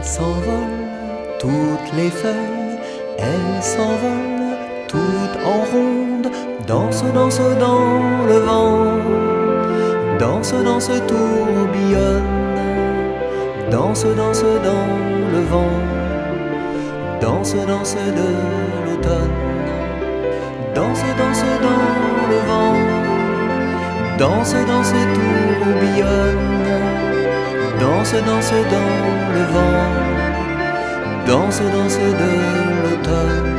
s'envolent toutes les feuilles, elles s'envolent toutes en ronde, dansent, dansent dans le vent, dansent, dansent, tourbillonnent, dansent, dansent dans le vent, dansent, dansent de l'automne, dansent, dansent dans le vent, dansent, dansent, tourbillonnent, dansent, dansent dans le vent, dansent, dansent de l'automne.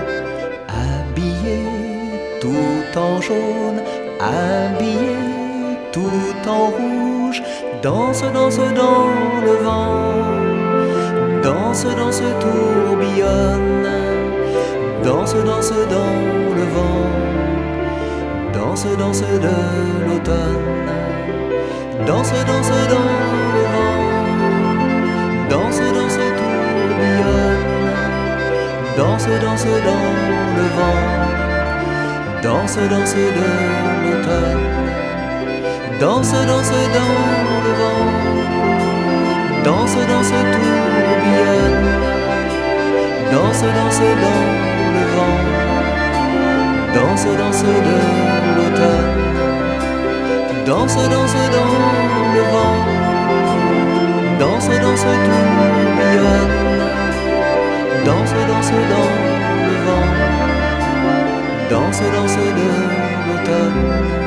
Habillés tout en jaune, habillés tout en rouge, dansent, dansent dans le vent, dansent, dansent, tourbillonnent, dansent, dansent dans le vent, dansent, dansent de l'automne, dansent, dansent dans le vent, dansent, dansent, tourbillonnent, dansent, dansent dans le vent, dansent, dansent de l'automne, dansent, dansent dans le vent, dansent, dansent, tourbillonnent, dansent, dansent dans le vent, dansent, dansent de l'automne, dansent, dansent dans le vent, dansent, dansent, tourbillonnent, dansent, dansent dans le vent, dansent, dansent de l'automne.